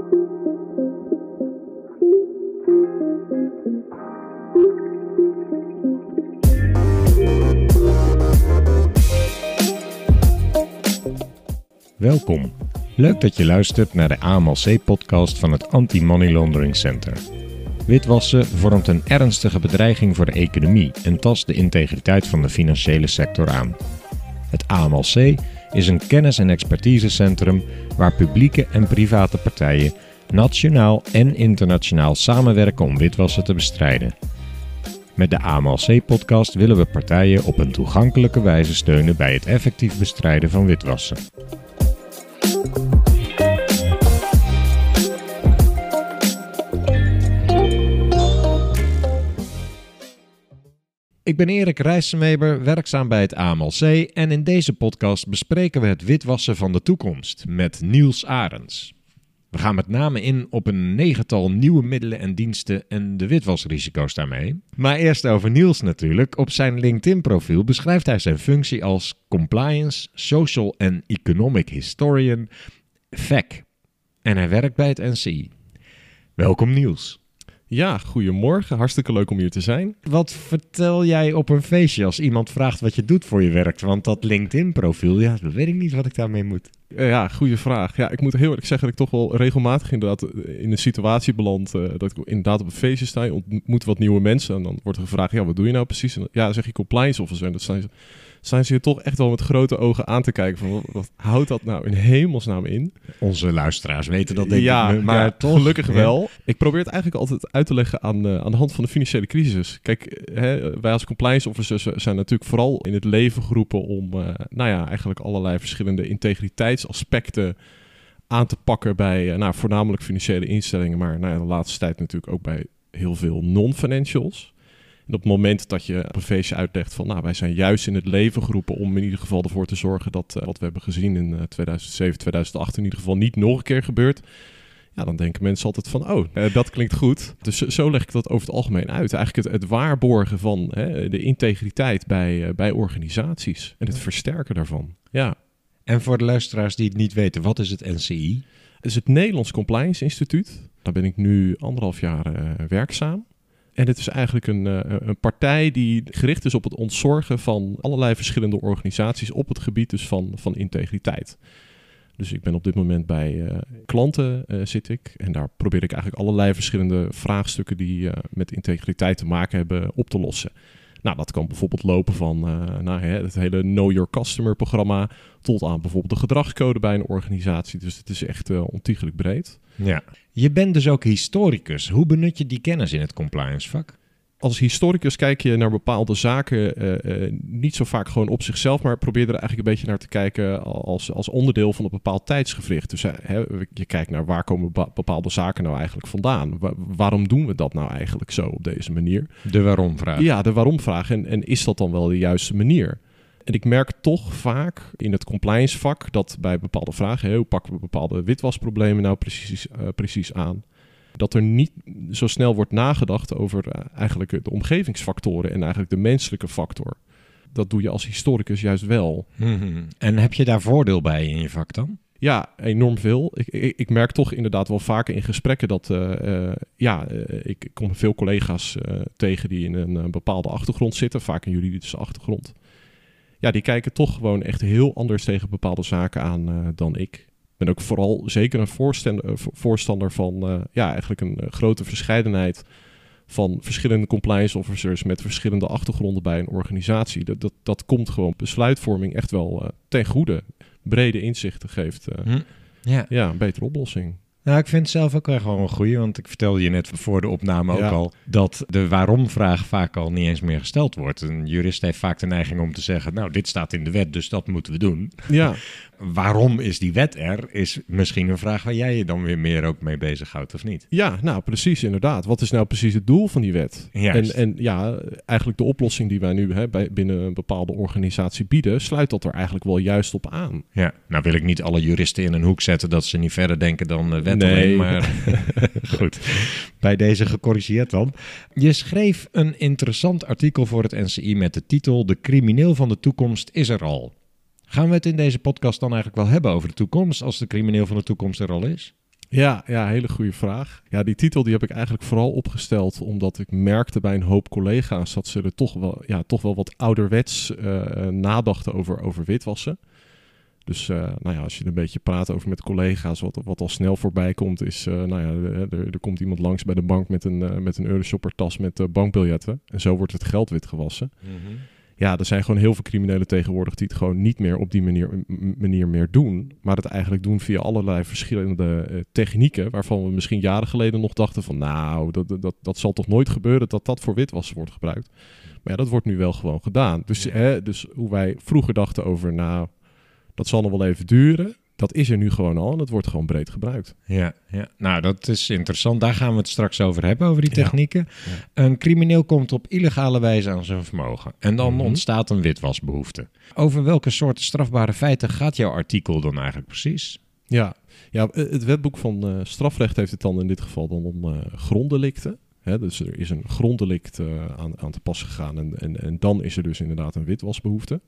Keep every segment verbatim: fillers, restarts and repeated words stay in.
Welkom. Leuk dat je luistert naar de A M L C-podcast van het Anti-Money Laundering Center. Witwassen vormt een ernstige bedreiging voor de economie en tast de integriteit van de financiële sector aan. Het A M L C is een kennis- en expertisecentrum waar publieke en private partijen nationaal en internationaal samenwerken om witwassen te bestrijden. Met de A M L C-podcast willen we partijen op een toegankelijke wijze steunen bij het effectief bestrijden van witwassen. Ik ben Erik Rijssenweber, werkzaam bij het A M L C en in deze podcast bespreken we het witwassen van de toekomst met Niels Arends. We gaan met name in op een negental nieuwe middelen en diensten en de witwasrisico's daarmee. Maar eerst over Niels natuurlijk. Op zijn LinkedIn-profiel beschrijft hij zijn functie als Compliance, Social and Economic Historian, V E C. En hij werkt bij het N C I. Welkom Niels. Ja, goedemorgen. Hartstikke leuk om hier te zijn. Wat vertel jij op een feestje als iemand vraagt wat je doet voor je werk? Want dat LinkedIn-profiel, ja, dat weet ik niet wat ik daarmee moet. Uh, ja, goede vraag. Ja, ik moet heel eerlijk zeggen dat ik toch wel regelmatig inderdaad in een situatie beland uh, dat ik inderdaad op een feestje sta, je ontmoet wat nieuwe mensen en dan wordt er gevraagd, ja, wat doe je nou precies? En ja, dan zeg je compliance officer en dat zijn ze... zijn ze je toch echt wel met grote ogen aan te kijken van wat, wat houdt dat nou in hemelsnaam in? Onze luisteraars weten dat denk ja, ik, maar ja, toch gelukkig ja. wel. Ik probeer het eigenlijk altijd uit te leggen aan, uh, aan de hand van de financiële crisis. Kijk, hè, wij als compliance officers zijn natuurlijk vooral in het leven geroepen om, uh, nou ja, eigenlijk allerlei verschillende integriteitsaspecten aan te pakken bij, uh, nou, voornamelijk financiële instellingen, maar nou ja, de laatste tijd natuurlijk ook bij heel veel non-financials. En op het moment dat je op een feestje uitlegt van, nou, wij zijn juist in het leven geroepen om in ieder geval ervoor te zorgen dat uh, wat we hebben gezien in uh, tweeduizend zeven, tweeduizend acht in ieder geval niet nog een keer gebeurt. Ja, dan denken mensen altijd van, oh, uh, dat klinkt goed. Dus zo leg ik dat over het algemeen uit. Eigenlijk het, het waarborgen van hè, de integriteit bij, uh, bij organisaties en het versterken daarvan. Ja. En voor de luisteraars die het niet weten, wat is het N C I? Het is het Nederlands Compliance Instituut. Daar ben ik nu anderhalf jaar uh, werkzaam. En het is eigenlijk een, uh, een partij die gericht is op het ontzorgen van allerlei verschillende organisaties op het gebied dus van, van integriteit. Dus ik ben op dit moment bij uh, klanten uh, zit ik en daar probeer ik eigenlijk allerlei verschillende vraagstukken die uh, met integriteit te maken hebben op te lossen. Nou, dat kan bijvoorbeeld lopen van uh, nou, hè, het hele Know Your Customer programma tot aan bijvoorbeeld de gedragscode bij een organisatie. Dus het is echt uh, ontiegelijk breed. Ja. Je bent dus ook historicus. Hoe benut je die kennis in het compliance vak? Als historicus kijk je naar bepaalde zaken uh, uh, niet zo vaak gewoon op zichzelf, maar probeer er eigenlijk een beetje naar te kijken als, als onderdeel van een bepaald tijdsgevricht. Dus uh, hè, je kijkt naar waar komen bepaalde zaken nou eigenlijk vandaan? Wa- waarom doen we dat nou eigenlijk zo op deze manier? De waarom-vraag. Ja, de waarom-vraag. En, en is dat dan wel de juiste manier? En ik merk toch vaak in het compliance vak dat bij bepaalde vragen, hè, hoe pakken we bepaalde witwasproblemen nou precies, uh, precies aan, dat er niet zo snel wordt nagedacht over uh, eigenlijk de omgevingsfactoren en eigenlijk de menselijke factor. Dat doe je als historicus juist wel. Mm-hmm. En heb je daar voordeel bij in je vak dan? Ja, enorm veel. Ik, ik, ik merk toch inderdaad wel vaker in gesprekken dat uh, uh, ja, uh, ik kom veel collega's uh, tegen die in een, een bepaalde achtergrond zitten, vaak een juridische achtergrond. Ja, die kijken toch gewoon echt heel anders tegen bepaalde zaken aan uh, dan ik. Ik ben ook vooral zeker een voorstander, voorstander van uh, ja, eigenlijk een uh, grote verscheidenheid van verschillende compliance officers met verschillende achtergronden bij een organisatie. Dat, dat, dat komt gewoon besluitvorming echt wel uh, ten goede. Brede inzichten geeft uh, hm. ja. Ja, een betere oplossing. Nou, ik vind het zelf ook wel gewoon een goeie, want ik vertelde je net voor de opname ook ja. al dat de waarom-vraag vaak al niet eens meer gesteld wordt. Een jurist heeft vaak de neiging om te zeggen, nou, dit staat in de wet, dus dat moeten we doen. Ja. Waarom is die wet er, is misschien een vraag waar jij je dan weer meer ook mee bezighoudt, of niet? Ja, nou precies, inderdaad. Wat is nou precies het doel van die wet? Juist. En, en ja, eigenlijk de oplossing die wij nu hè, bij, binnen een bepaalde organisatie bieden, sluit dat er eigenlijk wel juist op aan. Ja, nou wil ik niet alle juristen in een hoek zetten dat ze niet verder denken dan uh, wet nee. alleen, maar goed. Bij deze gecorrigeerd dan. Je schreef een interessant artikel voor het N C I met de titel De crimineel van de toekomst is er al. Gaan we het in deze podcast dan eigenlijk wel hebben over de toekomst, als de crimineel van de toekomst er al is? Ja, ja, hele goede vraag. Ja, die titel die heb ik eigenlijk vooral opgesteld omdat ik merkte bij een hoop collega's dat ze er toch wel, ja, toch wel wat ouderwets uh, nadachten over, over witwassen. Dus uh, nou ja, als je een beetje praat over met collega's, wat, wat al snel voorbij komt, is, uh, nou ja, er, er komt iemand langs bij de bank met een, uh, met een Euroshopper tas met uh, bankbiljetten. En zo wordt het geld witgewassen. Mm-hmm. Ja, er zijn gewoon heel veel criminelen tegenwoordig die het gewoon niet meer op die manier, m- manier meer doen. Maar het eigenlijk doen via allerlei verschillende uh, technieken, waarvan we misschien jaren geleden nog dachten van, nou, dat, dat, dat zal toch nooit gebeuren dat dat voor witwassen wordt gebruikt. Maar ja, dat wordt nu wel gewoon gedaan. Dus, ja. hè, dus hoe wij vroeger dachten over, nou, dat zal nog wel even duren. Dat is er nu gewoon al en het wordt gewoon breed gebruikt. Ja, ja, nou dat is interessant. Daar gaan we het straks over hebben, over die technieken. Ja. Ja. Een crimineel komt op illegale wijze aan zijn vermogen. En dan mm-hmm. ontstaat een witwasbehoefte. Over welke soorten strafbare feiten gaat jouw artikel dan eigenlijk precies? Ja, ja het wetboek van uh, strafrecht heeft het dan in dit geval dan om uh, gronddelicten. Hè, dus er is een gronddelict uh, aan, aan te pas gegaan en, en, en dan is er dus inderdaad een witwasbehoefte.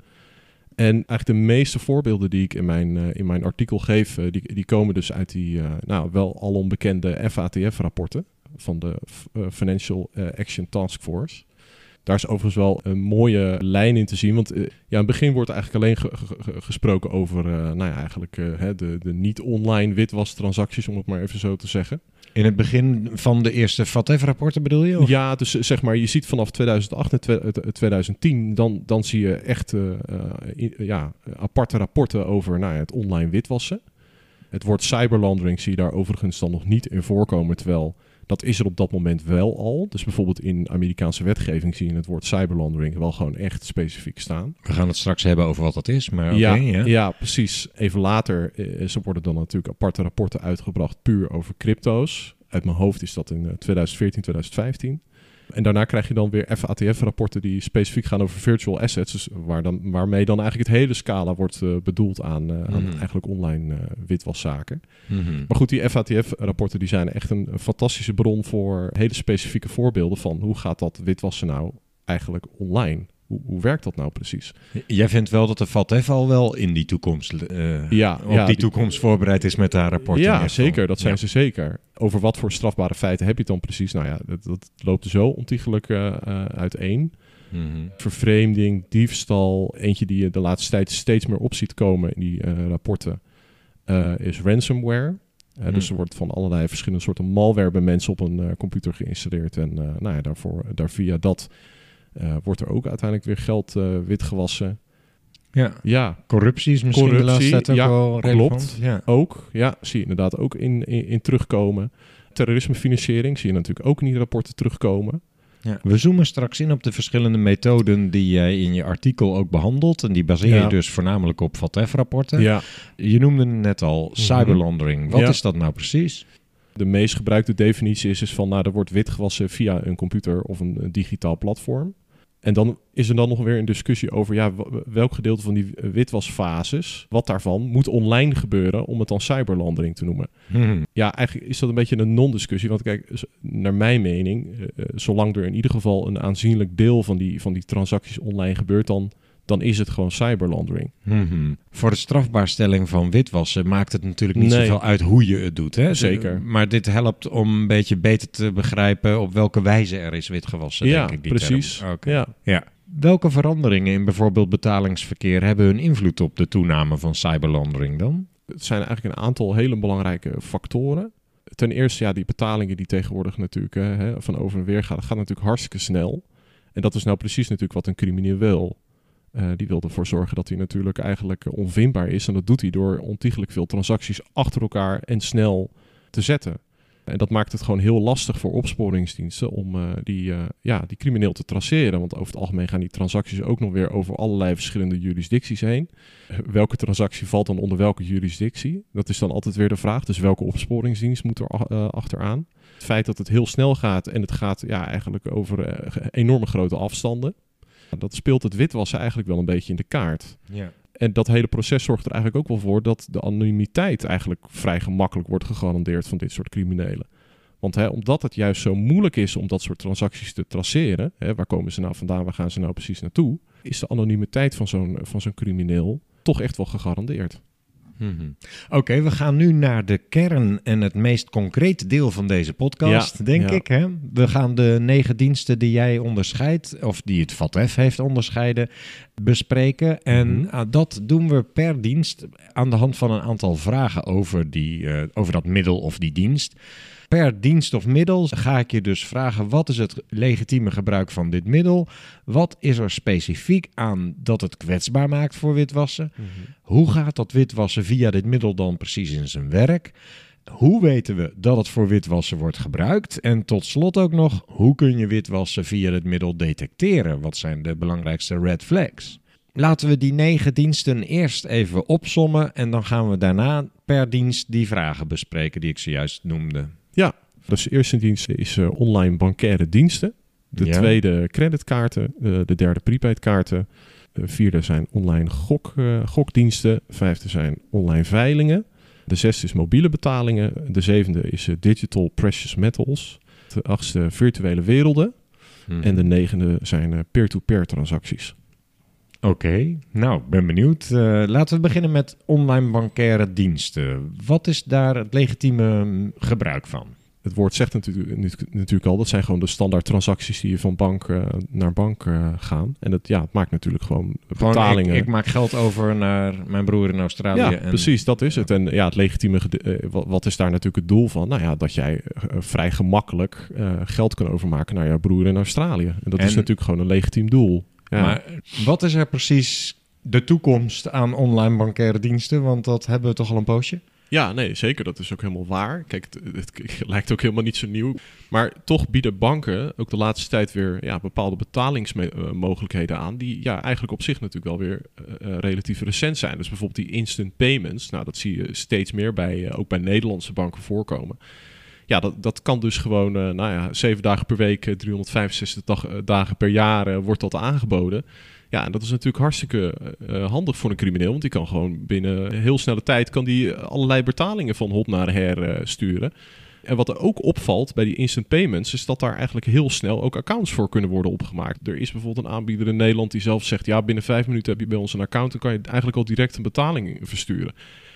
En eigenlijk de meeste voorbeelden die ik in mijn, uh, in mijn artikel geef, uh, die, die komen dus uit die uh, nou, wel alom bekende F A T F-rapporten van de uh, Financial uh, Action Task Force. Daar is overigens wel een mooie lijn in te zien, want uh, ja, in het begin wordt eigenlijk alleen ge- ge- gesproken over uh, nou ja, eigenlijk, uh, hè, de, de niet-online witwastransacties, om het maar even zo te zeggen. In het begin van de eerste F A T F-rapporten bedoel je? Of? Ja, dus zeg maar, je ziet vanaf tweeduizend acht en tweeduizend tien, dan, dan zie je echt uh, uh, ja, aparte rapporten over nou ja, het online witwassen. Het woord cyberlaundering zie je daar overigens dan nog niet in voorkomen, terwijl dat is er op dat moment wel al. Dus bijvoorbeeld in Amerikaanse wetgeving zie je het woord cyberlaundering wel gewoon echt specifiek staan. We gaan het straks hebben over wat dat is, maar ja, okay, ja. ja, precies. Even later uh, ze worden dan natuurlijk aparte rapporten uitgebracht puur over crypto's. Uit mijn hoofd is dat in uh, tweeduizend veertien, tweeduizend vijftien. En daarna krijg je dan weer F A T F-rapporten die specifiek gaan over virtual assets. Dus waar dan, waarmee dan eigenlijk het hele scala wordt uh, bedoeld aan, uh, mm-hmm. aan eigenlijk online uh, witwaszaken. Mm-hmm. Maar goed, die F A T F-rapporten die zijn echt een, een fantastische bron voor hele specifieke voorbeelden van hoe gaat dat witwassen nou eigenlijk online? Hoe, hoe werkt dat nou precies? Jij vindt wel dat de F A T F al wel in die toekomst, uh, ja, op ja, die toekomst die, voorbereid is met haar rapporten? Ja, zeker. Dat zijn ja. ze zeker. Over wat voor strafbare feiten heb je het dan precies? Nou ja, dat, dat loopt zo ontiegelijk uh, uh, uiteen. Mm-hmm. Vervreemding, diefstal. Eentje die je de laatste tijd steeds meer op ziet komen in die uh, rapporten uh, is ransomware. Uh, mm. Dus er wordt van allerlei verschillende soorten malware bij mensen op een uh, computer geïnstalleerd. En uh, nou ja, daarvoor, daar via dat uh, wordt er ook uiteindelijk weer geld uh, witgewassen. Ja. ja, corruptie is misschien corruptie, de laatste tijd ook ja, wel relevant. Klopt, ja. ook. Ja, zie je inderdaad ook in, in, in terugkomen. Terrorismefinanciering zie je natuurlijk ook in die rapporten terugkomen. Ja. We zoomen straks in op de verschillende methoden die jij in je artikel ook behandelt. En die baseer je ja. dus voornamelijk op F A T F-rapporten. Ja. Je noemde het net al, mm-hmm. cyberlaundering. Wat ja. is dat nou precies? De meest gebruikte definitie is, is van, nou, er wordt witgewassen via een computer of een, een digitaal platform. En dan is er dan nog weer een discussie over ja, welk gedeelte van die witwasfases, wat daarvan, moet online gebeuren om het dan cyberlaundering te noemen. Hmm. Ja, eigenlijk is dat een beetje een non-discussie. Want kijk, naar mijn mening, uh, zolang er in ieder geval een aanzienlijk deel van die, van die transacties online gebeurt, dan, dan is het gewoon cyberlaundering. Hmm. Voor de strafbaarstelling van witwassen maakt het natuurlijk niet nee. zoveel uit hoe je het doet. Hè? Zeker. Maar dit helpt om een beetje beter te begrijpen op welke wijze er is witgewassen, ja, denk ik. Die precies. Okay. Ja, ja. Welke veranderingen in bijvoorbeeld betalingsverkeer hebben hun invloed op de toename van cyberlaundering dan? Het zijn eigenlijk een aantal hele belangrijke factoren. Ten eerste, ja, die betalingen die tegenwoordig natuurlijk hè, van over en weer gaan, dat gaat natuurlijk hartstikke snel. En dat is nou precies natuurlijk wat een crimineel wil. Uh, die wil ervoor zorgen dat hij natuurlijk eigenlijk uh, onvindbaar is. En dat doet hij door ontiegelijk veel transacties achter elkaar en snel te zetten. En dat maakt het gewoon heel lastig voor opsporingsdiensten om uh, die, uh, ja, die crimineel te traceren. Want over het algemeen gaan die transacties ook nog weer over allerlei verschillende jurisdicties heen. Uh, welke transactie valt dan onder welke jurisdictie? Dat is dan altijd weer de vraag. Dus welke opsporingsdienst moet er uh, achteraan? Het feit dat het heel snel gaat en het gaat ja, eigenlijk over uh, enorme grote afstanden. Dat speelt het witwassen eigenlijk wel een beetje in de kaart. Ja. En dat hele proces zorgt er eigenlijk ook wel voor dat de anonimiteit eigenlijk vrij gemakkelijk wordt gegarandeerd van dit soort criminelen. Want hè, omdat het juist zo moeilijk is om dat soort transacties te traceren, hè, waar komen ze nou vandaan, waar gaan ze nou precies naartoe, is de anonimiteit van zo'n, van zo'n crimineel toch echt wel gegarandeerd. Mm-hmm. Oké, okay, we gaan nu naar de kern en het meest concrete deel van deze podcast, ja, denk ja. ik. Hè? We gaan de negen diensten die jij onderscheidt, of die het V A T F heeft onderscheiden, bespreken. En mm-hmm. uh, dat doen we per dienst aan de hand van een aantal vragen over, die, uh, over dat middel of die dienst. Per dienst of middel ga ik je dus vragen, wat is het legitieme gebruik van dit middel? Wat is er specifiek aan dat het kwetsbaar maakt voor witwassen? Mm-hmm. Hoe gaat dat witwassen via dit middel dan precies in zijn werk? Hoe weten we dat het voor witwassen wordt gebruikt? En tot slot ook nog, hoe kun je witwassen via dit middel detecteren? Wat zijn de belangrijkste red flags? Laten we die negen diensten eerst even opsommen en dan gaan we daarna per dienst die vragen bespreken die ik zojuist noemde. Ja, dus de eerste dienst is uh, online bankaire diensten. De ja. tweede creditkaarten. Uh, de derde prepaidkaarten. De vierde zijn online gok, uh, gokdiensten. De vijfde zijn online veilingen. De zesde is mobiele betalingen. De zevende is uh, digital precious metals. De achtste virtuele werelden. Hmm. En de negende zijn uh, peer-to-peer transacties. Oké, okay. Nou, ben benieuwd. Uh, laten we beginnen met online bankaire diensten. Wat is daar het legitieme gebruik van? Het woord zegt natuurlijk, natuurlijk al, dat zijn gewoon de standaard transacties die je van bank uh, naar bank uh, gaan. En dat, ja, het maakt natuurlijk gewoon betalingen. Gewoon, ik, ik maak geld over naar mijn broer in Australië. Ja, en... precies, dat is het. En ja, het legitieme, uh, wat, wat is daar natuurlijk het doel van? Nou ja, dat jij uh, vrij gemakkelijk uh, geld kan overmaken naar jouw broer in Australië. En dat en... is natuurlijk gewoon een legitiem doel. Ja. Maar wat is er precies de toekomst aan online bankaire diensten? Want dat hebben we toch al een poosje? Ja, nee, zeker. Dat is ook helemaal waar. Kijk, het, het, het lijkt ook helemaal niet zo nieuw. Maar toch bieden banken ook de laatste tijd weer ja, bepaalde betalingsmogelijkheden aan... die ja, eigenlijk op zich natuurlijk wel weer uh, relatief recent zijn. Dus bijvoorbeeld die instant payments. Nou, dat zie je steeds meer bij, uh, ook bij Nederlandse banken voorkomen. Ja, dat, dat kan dus gewoon, uh, nou ja, zeven dagen per week, driehonderdvijfenzestig dag, uh, dagen per jaar uh, wordt dat aangeboden. Ja, en dat is natuurlijk hartstikke uh, handig voor een crimineel, want die kan gewoon binnen heel snelle tijd kan die allerlei betalingen van hot naar her uh, sturen. En wat er ook opvalt bij die instant payments is dat daar eigenlijk heel snel ook accounts voor kunnen worden opgemaakt. Er is bijvoorbeeld een aanbieder in Nederland die zelf zegt, ja, binnen vijf minuten heb je bij ons een account, dan kan je eigenlijk al direct een betaling versturen.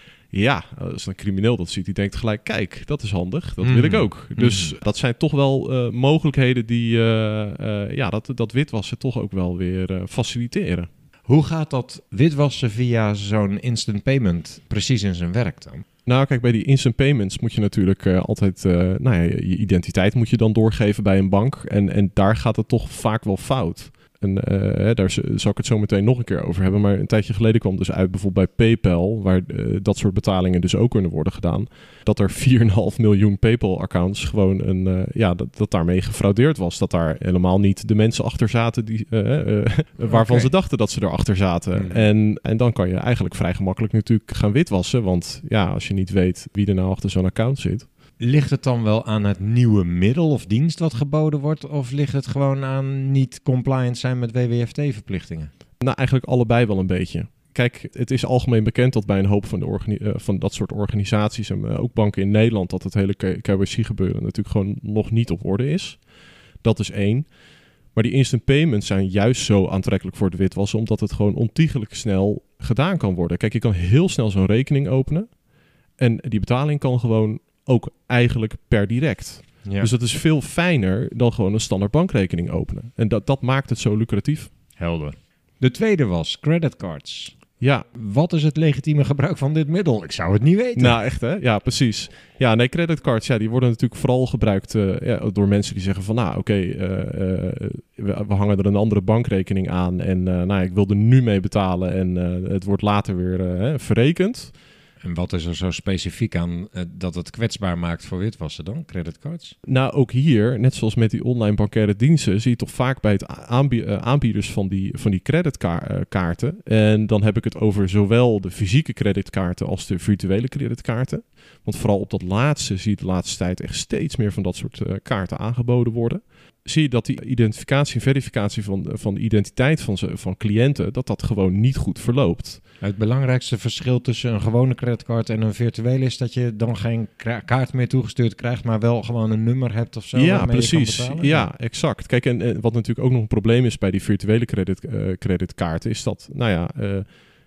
Ja, als een crimineel dat ziet, die denkt gelijk, kijk, dat is handig, dat mm. wil ik ook. Dus mm. dat zijn toch wel uh, mogelijkheden die uh, uh, ja, dat, dat witwassen toch ook wel weer uh, faciliteren. Hoe gaat dat witwassen via zo'n instant payment precies in zijn werk dan? Nou, kijk, bij die instant payments moet je natuurlijk uh, altijd... Uh, nou ja, je identiteit moet je dan doorgeven bij een bank. En, en daar gaat het toch vaak wel fout. En uh, daar zal ik het zo meteen nog een keer over hebben. Maar een tijdje geleden kwam dus uit bijvoorbeeld bij PayPal, waar uh, dat soort betalingen dus ook kunnen worden gedaan, dat er vier komma vijf miljoen PayPal-accounts gewoon een, uh, ja, dat, dat daarmee gefraudeerd was. Dat daar helemaal niet de mensen achter zaten die, uh, uh, waarvan okay. ze dachten dat ze erachter zaten. Mm. En, en dan kan je eigenlijk vrij gemakkelijk natuurlijk gaan witwassen. Want ja, als je niet weet wie er nou achter zo'n account zit. Ligt het dan wel aan het nieuwe middel of dienst wat geboden wordt? Of ligt het gewoon aan niet compliant zijn met W W F T-verplichtingen? Nou, eigenlijk allebei wel een beetje. Kijk, het is algemeen bekend dat bij een hoop van, de organi- uh, van dat soort organisaties en uh, ook banken in Nederland, dat het hele K Y C gebeuren natuurlijk gewoon nog niet op orde is. Dat is één. Maar die instant payments zijn juist zo aantrekkelijk voor de witwassen, omdat het gewoon ontiegelijk snel gedaan kan worden. Kijk, je kan heel snel zo'n rekening openen en die betaling kan gewoon ook eigenlijk per direct. Ja. Dus dat is veel fijner dan gewoon een standaard bankrekening openen. En dat, dat maakt het zo lucratief. Helder. De tweede was creditcards. Ja. Wat is het legitieme gebruik van dit middel? Ik zou het niet weten. Nou, echt hè? Ja, precies. Ja, nee, creditcards, ja, die worden natuurlijk vooral gebruikt uh, ja, door mensen die zeggen van, nou, oké, okay, uh, uh, we, we hangen er een andere bankrekening aan en uh, nou, ik wil er nu mee betalen en uh, het wordt later weer uh, verrekend. En wat is er zo specifiek aan uh, dat het kwetsbaar maakt voor witwassen dan, creditcards? Nou, ook hier, net zoals met die online bankaire diensten, zie je toch vaak bij het aanbied- uh, aanbieders van die, van die creditkaarten. En dan heb ik het over zowel de fysieke creditkaarten als de virtuele creditkaarten. Want vooral op dat laatste zie je de laatste tijd echt steeds meer van dat soort uh, kaarten aangeboden worden. Zie je dat die identificatie en verificatie van, van de identiteit van, ze, van cliënten, dat dat gewoon niet goed verloopt. Het belangrijkste verschil tussen een gewone creditcard en een virtuele is dat je dan geen kra- kaart meer toegestuurd krijgt, maar wel gewoon een nummer hebt of zo. Ja, precies. Je kan betalen. Ja, exact. Kijk, en, en wat natuurlijk ook nog een probleem is bij die virtuele credit, uh, creditkaarten, is dat, nou ja, uh,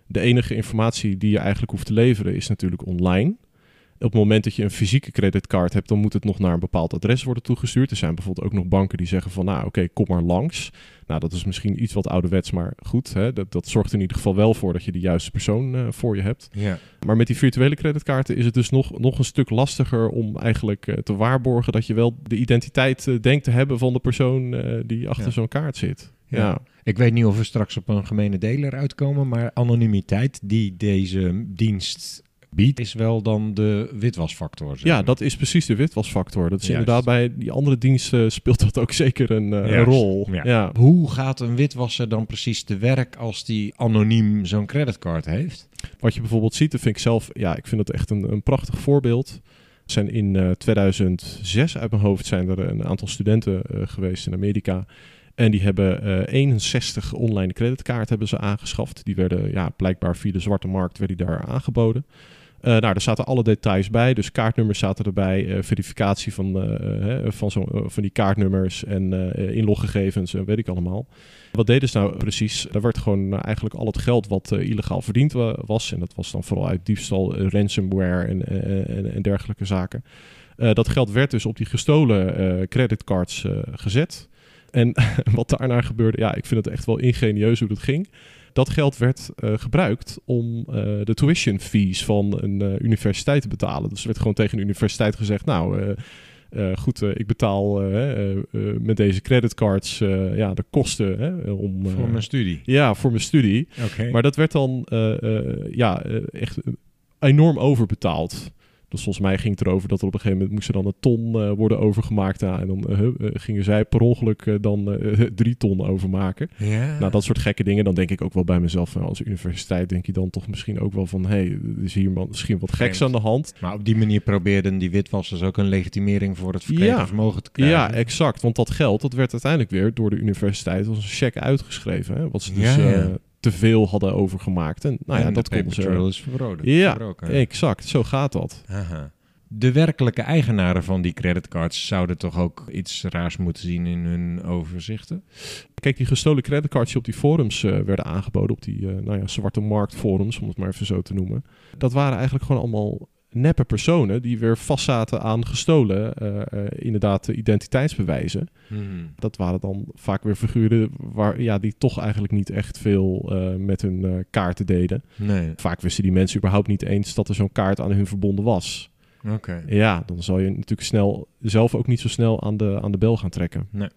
De enige informatie die je eigenlijk hoeft te leveren is natuurlijk online. Op het moment dat je een fysieke creditcard hebt, dan moet het nog naar een bepaald adres worden toegestuurd. Er zijn bijvoorbeeld ook nog banken die zeggen van, nou oké, okay, kom maar langs. Nou, dat is misschien iets wat ouderwets, maar goed. Hè, dat, dat zorgt in ieder geval wel voor dat je de juiste persoon uh, voor je hebt. Ja. Maar met die virtuele creditkaarten is het dus nog, nog een stuk lastiger om eigenlijk uh, te waarborgen dat je wel de identiteit uh, denkt te hebben van de persoon uh, die achter ja. zo'n kaart zit. Ja. Ja. Ik weet niet of we straks op een gemene deler uitkomen, maar anonimiteit die deze dienst biedt, is wel dan de witwasfactor. Ja, dat is precies de witwasfactor. Dat is Juist. Inderdaad bij die andere diensten speelt dat ook zeker een, uh, een rol. Ja. Ja. Hoe gaat een witwasser dan precies te werk als die anoniem zo'n creditcard heeft? Wat je bijvoorbeeld ziet, dat vind ik zelf, ja, ik vind het echt een, een prachtig voorbeeld. Er zijn in uh, tweeduizend zes uit mijn hoofd zijn er een aantal studenten uh, geweest in Amerika. En die hebben uh, eenenzestig online creditkaarten hebben ze aangeschaft. Die werden ja, blijkbaar via de zwarte markt werden die daar aangeboden. Uh, nou, daar zaten alle details bij. Dus kaartnummers zaten erbij. Uh, verificatie van, uh, uh, van, zo, uh, van die kaartnummers en uh, inloggegevens, uh, weet ik allemaal. Wat deden ze nou precies? Daar werd gewoon uh, eigenlijk al het geld wat uh, illegaal verdiend uh, was. En dat was dan vooral uit diefstal, uh, ransomware en, uh, en, en dergelijke zaken. Uh, dat geld werd dus op die gestolen uh, creditcards uh, gezet. En wat daarna gebeurde, ja, ik vind het echt wel ingenieus hoe dat ging. Dat geld werd uh, gebruikt om uh, de tuition fees van een uh, universiteit te betalen. Dus er werd gewoon tegen de universiteit gezegd, nou uh, uh, goed, uh, ik betaal uh, uh, uh, met deze creditcards uh, ja, de kosten. Hè, om, uh, voor mijn studie? Ja, voor mijn studie. Okay. Maar dat werd dan uh, uh, ja, uh, echt enorm overbetaald. Dus volgens mij ging het erover dat er op een gegeven moment moest er dan een ton uh, worden overgemaakt. Ja, en dan uh, uh, gingen zij per ongeluk uh, dan uh, drie ton overmaken. Ja. Nou, dat soort gekke dingen. Dan denk ik ook wel bij mezelf, uh, als universiteit denk je dan toch misschien ook wel van, hé, hey, er is hier misschien wat geks aan de hand. Maar op die manier probeerden die witwassers ook een legitimering voor het verkregen ja. vermogen te krijgen. Ja, exact. Want dat geld, dat werd uiteindelijk weer door de universiteit als een cheque uitgeschreven. Hè? Wat ze dus... Ja, ja. Uh, te veel hadden overgemaakt. En nou ja, en dat konden ze... is verbroken. Ja, verbroken. exact. Zo gaat dat. Aha. De werkelijke eigenaren van die creditcards zouden toch ook iets raars moeten zien in hun overzichten? Kijk, die gestolen creditcards die op die forums uh, werden aangeboden, op die uh, nou ja, zwarte marktforums, om het maar even zo te noemen. Dat waren eigenlijk gewoon allemaal neppe personen die weer vastzaten aan gestolen, uh, uh, inderdaad, identiteitsbewijzen. Hmm. Dat waren dan vaak weer figuren waar, ja, die toch eigenlijk niet echt veel uh, met hun uh, kaarten deden. Nee. Vaak wisten die mensen überhaupt niet eens dat er zo'n kaart aan hun verbonden was. Okay. Ja, dan zal je natuurlijk snel zelf ook niet zo snel aan de, aan de bel gaan trekken. Nee.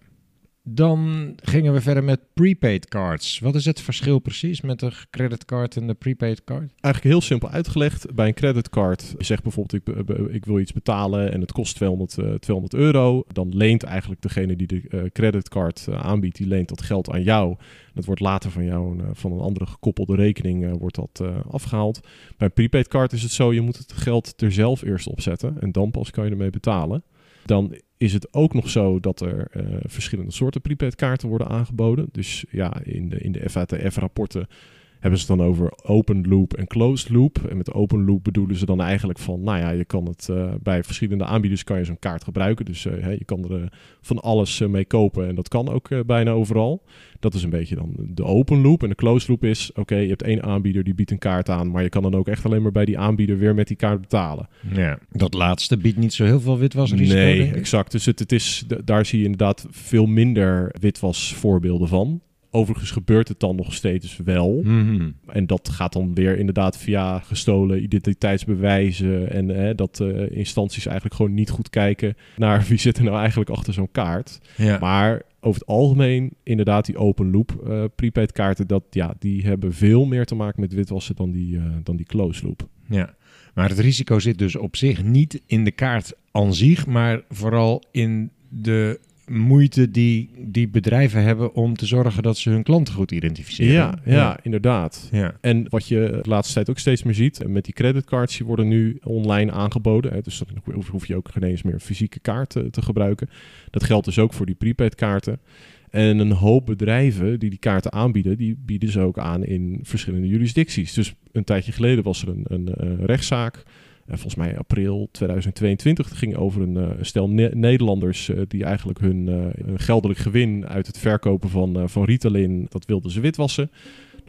Dan gingen we verder met prepaid cards. Wat is het verschil precies met de creditcard en de prepaid card? Eigenlijk heel simpel uitgelegd. Bij een creditcard, je zegt bijvoorbeeld ik, ik wil iets betalen en het kost tweehonderd, uh, tweehonderd euro. Dan leent eigenlijk degene die de uh, creditcard uh, aanbiedt, die leent dat geld aan jou. Dat wordt later van jou uh, van een andere gekoppelde rekening uh, wordt dat uh, afgehaald. Bij een prepaid card is het zo, je moet het geld er zelf eerst opzetten en dan pas kan je ermee betalen. Dan is het ook nog zo dat er uh, verschillende soorten prepaid kaarten worden aangeboden. Dus ja, in de, in de F A T F-rapporten hebben ze het dan over open loop en closed loop. En met open loop bedoelen ze dan eigenlijk van, nou ja, je kan het uh, bij verschillende aanbieders kan je zo'n kaart gebruiken. Dus uh, hey, je kan er uh, van alles uh, mee kopen en dat kan ook uh, bijna overal. Dat is een beetje dan de open loop. En de closed loop is, oké, okay, je hebt één aanbieder die biedt een kaart aan, maar je kan dan ook echt alleen maar bij die aanbieder weer met die kaart betalen. Ja, dat laatste biedt niet zo heel veel witwasrisico. Nee, exact. Dus het, het is, daar zie je inderdaad veel minder witwasvoorbeelden van. Overigens gebeurt het dan nog steeds wel. Mm-hmm. En dat gaat dan weer inderdaad via gestolen identiteitsbewijzen. En hè, dat uh, instanties eigenlijk gewoon niet goed kijken naar wie zit er nou eigenlijk achter zo'n kaart. Ja. Maar over het algemeen inderdaad die open loop uh, prepaid kaarten, dat, ja, die hebben veel meer te maken met witwassen dan die, uh, dan die closed loop. Ja, maar het risico zit dus op zich niet in de kaart aan zich, maar vooral in de moeite die, die bedrijven hebben om te zorgen dat ze hun klanten goed identificeren. Ja, ja, ja. inderdaad. Ja. En wat je de laatste tijd ook steeds meer ziet, met die creditcards, die worden nu online aangeboden. Hè, dus dan hoef je ook geen eens meer een fysieke kaart te, te gebruiken. Dat geldt dus ook voor die prepaid kaarten. En een hoop bedrijven die die kaarten aanbieden, die bieden ze ook aan in verschillende jurisdicties. Dus een tijdje geleden was er een, een, een rechtszaak. Volgens mij april tweeduizend tweeëntwintig. Het ging over een uh, stel ne- Nederlanders uh, die eigenlijk hun uh, geldelijk gewin uit het verkopen van, uh, van Ritalin, dat wilden ze witwassen.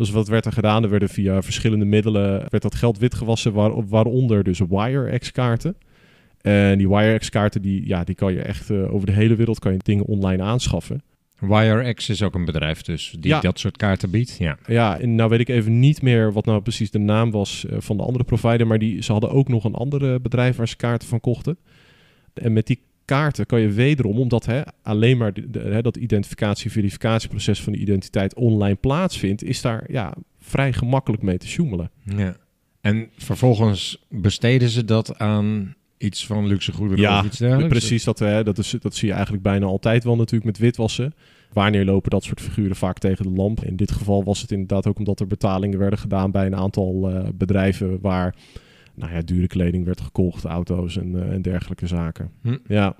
Dus wat werd er gedaan? Er werden via verschillende middelen werd dat geld witgewassen, waar, waaronder dus WireX-kaarten. En die WireX-kaarten, die, ja, die kan je echt uh, over de hele wereld kan je dingen online aanschaffen. WireX is ook een bedrijf dus die ja. dat soort kaarten biedt. Ja, ja, en nou weet ik even niet meer wat nou precies de naam was uh, van de andere provider, maar die, ze hadden ook nog een andere bedrijf waar ze kaarten van kochten. En met die kaarten kan je wederom, omdat hè, alleen maar de, de, hè, dat identificatie-verificatieproces van de identiteit online plaatsvindt, is daar ja, vrij gemakkelijk mee te sjoemelen. Ja. En vervolgens besteden ze dat aan iets van luxe goederen ja, of iets dergelijks? Precies. Dat, hè, dat, is, dat zie je eigenlijk bijna altijd wel natuurlijk met witwassen. Wanneer lopen dat soort figuren vaak tegen de lamp? In dit geval was het inderdaad ook omdat er betalingen werden gedaan bij een aantal uh, bedrijven waar nou ja, dure kleding werd gekocht, auto's en, uh, en dergelijke zaken. Hm. Ja.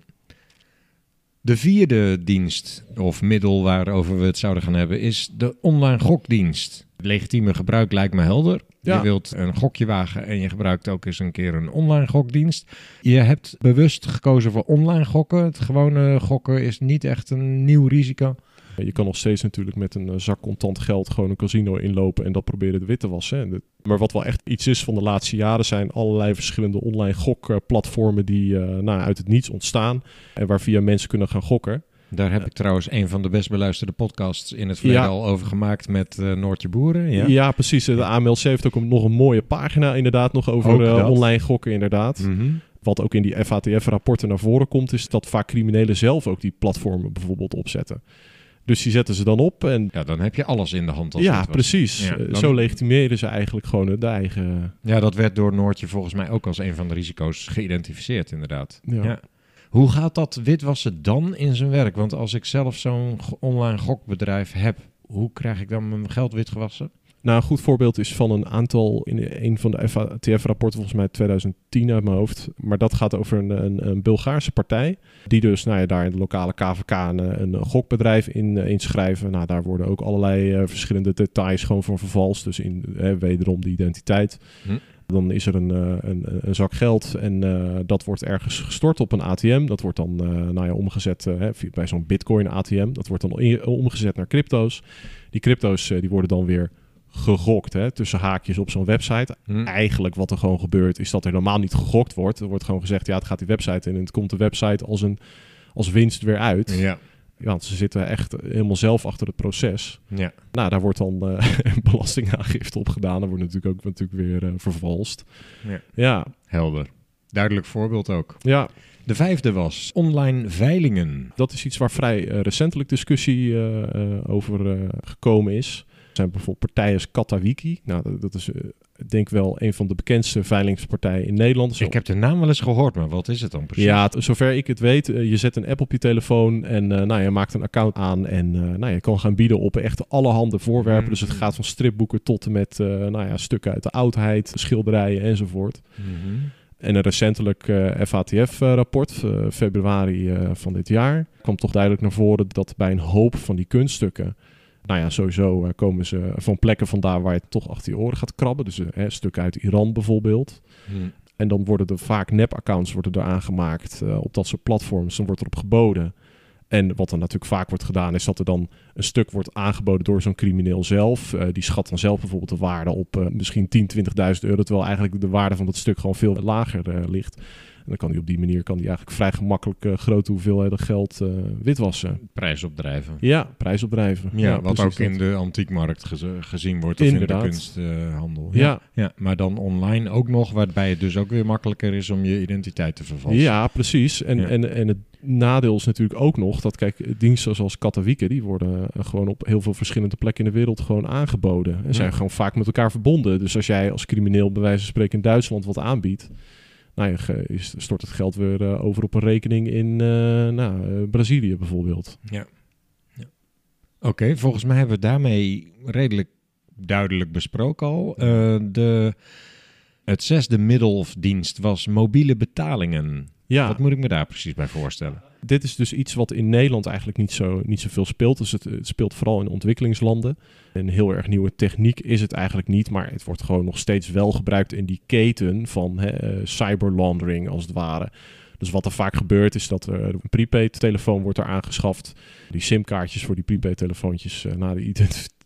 De vierde dienst of middel waarover we het zouden gaan hebben is de online gokdienst. Het legitieme gebruik lijkt me helder. Ja. Je wilt een gokje wagen en je gebruikt ook eens een keer een online gokdienst. Je hebt bewust gekozen voor online gokken. Het gewone gokken is niet echt een nieuw risico. Je kan nog steeds natuurlijk met een zak contant geld gewoon een casino inlopen en dat proberen de wit te wassen. Maar wat wel echt iets is van de laatste jaren zijn allerlei verschillende online gokplatformen die uh, nou, uit het niets ontstaan en waar via mensen kunnen gaan gokken. Daar heb ik trouwens een van de best beluisterde podcasts in het verleden ja. al over gemaakt met uh, Noortje Boeren. Ja, ja precies. De A M L C heeft ook een, nog een mooie pagina inderdaad nog over uh, online gokken inderdaad. Mm-hmm. Wat ook in die F A T F-rapporten naar voren komt, is dat vaak criminelen zelf ook die platformen bijvoorbeeld opzetten. Dus die zetten ze dan op. En ja, dan heb je alles in de hand. Als ja, het was. precies. Ja, dan... Zo legitimeren ze eigenlijk gewoon de eigen... Ja, dat werd door Noortje volgens mij ook als een van de risico's geïdentificeerd, inderdaad. Ja. Ja. Hoe gaat dat witwassen dan in zijn werk? Want als ik zelf zo'n online gokbedrijf heb, hoe krijg ik dan mijn geld witgewassen? Nou, een goed voorbeeld is van een aantal, in een van de F A T F-rapporten, volgens mij twintig tien uit mijn hoofd. Maar dat gaat over een, een, een Bulgaarse partij, die dus nou ja, daar in de lokale K V K een, een gokbedrijf in uh, inschrijven. Nou, daar worden ook allerlei uh, verschillende details gewoon van vervalst. Dus in, uh, wederom de identiteit. Hm. Dan is er een, uh, een, een zak geld en uh, dat wordt ergens gestort op een A T M. Dat wordt dan uh, nou ja, omgezet uh, bij zo'n Bitcoin A T M. Dat wordt dan in, omgezet naar crypto's. Die crypto's uh, die worden dan weer gegokt, hè, tussen haakjes op zo'n website. Hmm. Eigenlijk wat er gewoon gebeurt is dat er normaal niet gegokt wordt. Er wordt gewoon gezegd, ja, het gaat die website in en het komt de website als een als winst weer uit. Ja. Ja, want ze zitten echt helemaal zelf achter het proces. Ja. Nou, daar wordt dan uh, belastingaangifte op gedaan. Dat wordt natuurlijk ook natuurlijk weer uh, vervalst. Ja. Ja. Helder. Duidelijk voorbeeld ook. Ja. De vijfde was online veilingen. Dat is iets waar vrij uh, recentelijk discussie uh, uh, over uh, gekomen is. Er zijn bijvoorbeeld partijen als Katawiki. Nou, dat, dat is uh, denk wel een van de bekendste veilingspartijen in Nederland. Zo. Ik heb de naam wel eens gehoord, maar wat is het dan precies? Ja, t- zover ik het weet, uh, je zet een app op je telefoon en uh, nou, je maakt een account aan en uh, nou, je kan gaan bieden op echt allerhande voorwerpen. Mm-hmm. Dus het gaat van stripboeken tot en met uh, nou ja, stukken uit de oudheid, schilderijen enzovoort. Mm-hmm. En een recentelijk uh, F A T F-rapport, uh, februari uh, van dit jaar, kwam toch duidelijk naar voren dat bij een hoop van die kunststukken, nou ja, sowieso uh, komen ze van plekken vandaan waar je toch achter je oren gaat krabben. Dus uh, hè, stukken uit Iran bijvoorbeeld. Hmm. En dan worden er vaak nep-accounts worden er aangemaakt uh, op dat soort platforms. Dan wordt erop geboden. En wat er natuurlijk vaak wordt gedaan is dat er dan een stuk wordt aangeboden door zo'n crimineel zelf. Uh, die schat dan zelf bijvoorbeeld de waarde op uh, misschien tien, twintigduizend euro. Terwijl eigenlijk de waarde van dat stuk gewoon veel lager uh, ligt. En dan kan hij op die manier kan hij eigenlijk vrij gemakkelijk uh, grote hoeveelheden geld uh, witwassen. Prijs opdrijven. Ja, prijs opdrijven. Ja, ja, wat ook dat. in de antiekmarkt geze- gezien wordt of Inderdaad. in de kunsthandel. Uh, ja. Ja. ja, maar dan online ook nog, waarbij het dus ook weer makkelijker is om je identiteit te vervalsen. Ja, precies. En, ja. en, en het nadeel is natuurlijk ook nog dat, kijk, diensten zoals Katawiki, die worden uh, gewoon op heel veel verschillende plekken in de wereld gewoon aangeboden. En zijn ja. gewoon vaak met elkaar verbonden. Dus als jij als crimineel bij wijze van spreken in Duitsland wat aanbiedt, nou, je stort het geld weer uh, over op een rekening in uh, nou, uh, Brazilië bijvoorbeeld. Ja. ja. Oké, okay, volgens mij hebben we daarmee redelijk duidelijk besproken al. Uh, de, het zesde middel of dienst was mobiele betalingen. Ja. Wat moet ik me daar precies bij voorstellen? Dit is dus iets wat in Nederland eigenlijk niet zo niet zoveel speelt. Dus het, het speelt vooral in ontwikkelingslanden. Een heel erg nieuwe techniek is het eigenlijk niet, maar het wordt gewoon nog steeds wel gebruikt in die keten van hè, uh, cyberlaundering als het ware. Dus wat er vaak gebeurt is dat er een prepaid telefoon wordt er aangeschaft. Die simkaartjes voor die prepaid telefoontjes uh, na de ident-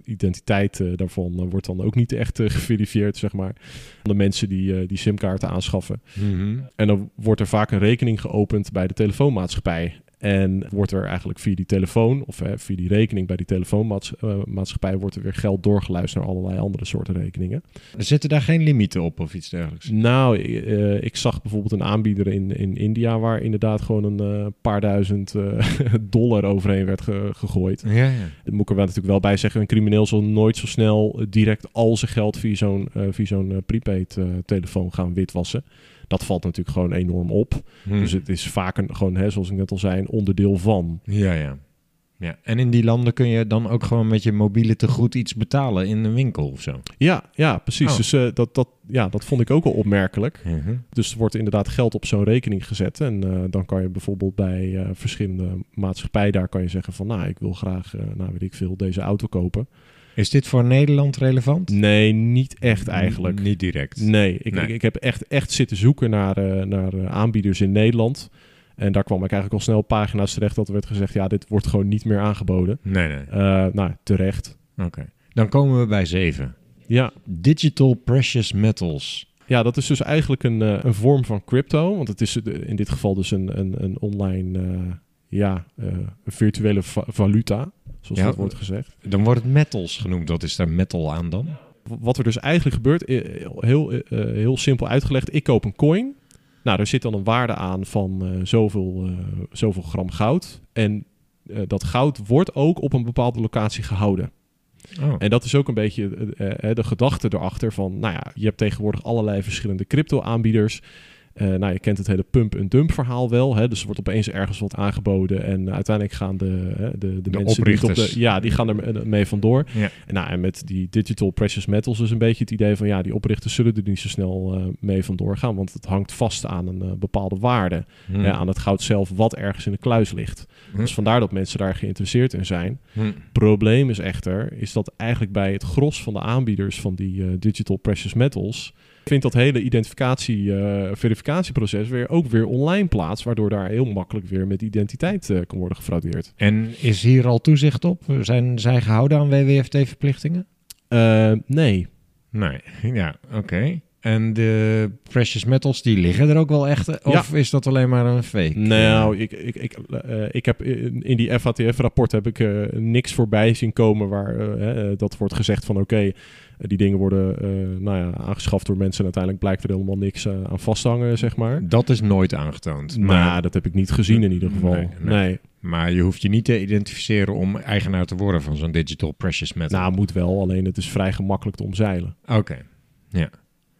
identiteit uh, daarvan uh, wordt dan ook niet echt uh, geverifieerd, zeg maar. De mensen die uh, die simkaarten aanschaffen. Mm-hmm. En dan wordt er vaak een rekening geopend bij de telefoonmaatschappij. En wordt er eigenlijk via die telefoon, of hè, via die rekening bij die telefoonmaatschappij, uh, wordt er weer geld doorgeluisterd naar allerlei andere soorten rekeningen. Zitten daar geen limieten op of iets dergelijks? Nou, uh, ik zag bijvoorbeeld een aanbieder in, in India waar inderdaad gewoon een uh, paar duizend uh, dollar overheen werd ge- gegooid. Ja, ja. Dat moet ik er wel natuurlijk wel bij zeggen. Een crimineel zal nooit zo snel direct al zijn geld via zo'n, uh, via zo'n uh, prepaid uh, telefoon gaan witwassen. Dat valt natuurlijk gewoon enorm op. Hmm. Dus het is vaak een, gewoon, hè, zoals ik net al zei, een onderdeel van. Ja, ja. Ja. En in die landen kun je dan ook gewoon met je mobiele tegoed iets betalen in een winkel of zo? Ja, ja precies. Oh. Dus uh, dat, dat, ja, dat vond ik ook al opmerkelijk. Uh-huh. Dus er wordt inderdaad geld op zo'n rekening gezet. En uh, dan kan je bijvoorbeeld bij uh, verschillende maatschappijen daar kan je zeggen van, nou, ik wil graag, uh, nou weet ik veel, deze auto kopen. Is dit voor Nederland relevant? Nee, niet echt eigenlijk. N- niet direct? Nee, ik, nee. ik, ik heb echt, echt zitten zoeken naar, uh, naar uh, aanbieders in Nederland. En daar kwam ik eigenlijk al snel op pagina's terecht dat er werd gezegd, ja, dit wordt gewoon niet meer aangeboden. Nee, nee. Uh, nou, terecht. Oké. Okay. Dan komen we bij zeven. Ja. Digital Precious Metals. Ja, dat is dus eigenlijk een, uh, een vorm van crypto. Want het is in dit geval dus een, een, een online, uh, ja, uh, een virtuele va- valuta. Zoals ja, dat wordt gezegd. Dan wordt het metals genoemd. Wat is daar metal aan dan? Wat er dus eigenlijk gebeurt, heel, uh, heel simpel uitgelegd. Ik koop een coin. Nou, daar zit dan een waarde aan van uh, zoveel, uh, zoveel gram goud. En uh, dat goud wordt ook op een bepaalde locatie gehouden. Oh. En dat is ook een beetje uh, uh, de gedachte erachter van, nou ja, je hebt tegenwoordig allerlei verschillende crypto-aanbieders. Uh, nou, je kent het hele pump-and-dump verhaal wel. Hè? Dus er wordt opeens ergens wat aangeboden. En uh, uiteindelijk gaan de, uh, de, de, de mensen die op de, ja, die gaan er mee vandoor. Ja. En, nou, en met die digital precious metals is een beetje het idee van, ja, die oprichters zullen er niet zo snel uh, mee vandoor gaan. Want het hangt vast aan een uh, bepaalde waarde. Hmm. Uh, aan het goud zelf wat ergens in de kluis ligt. Hmm. Dus vandaar dat mensen daar geïnteresseerd in zijn. Hmm. Probleem is echter, is dat eigenlijk bij het gros van de aanbieders van die uh, digital precious metals vindt dat hele identificatie, uh, verificatieproces weer ook weer online plaats, waardoor daar heel makkelijk weer met identiteit uh, kan worden gefraudeerd. En is hier al toezicht op? Zijn zij gehouden aan W W F T-verplichtingen? Uh, nee. Nee, ja, oké. Okay. En de precious metals, die liggen er ook wel echt? Of ja. is dat alleen maar een fake? Nou, ik, ik, ik, uh, ik heb in, in die F A T F-rapport heb ik uh, niks voorbij zien komen waar uh, uh, dat wordt gezegd van oké, okay, die dingen worden uh, nou ja, aangeschaft door mensen en uiteindelijk blijkt er helemaal niks uh, aan vasthangen, zeg maar. Dat is nooit aangetoond. Maar nou, dat heb ik niet gezien in ieder geval. Nee, nee. nee. Maar je hoeft je niet te identificeren om eigenaar te worden van zo'n digital precious metal. Nou, moet wel, alleen het is vrij gemakkelijk te omzeilen. Oké, okay. ja.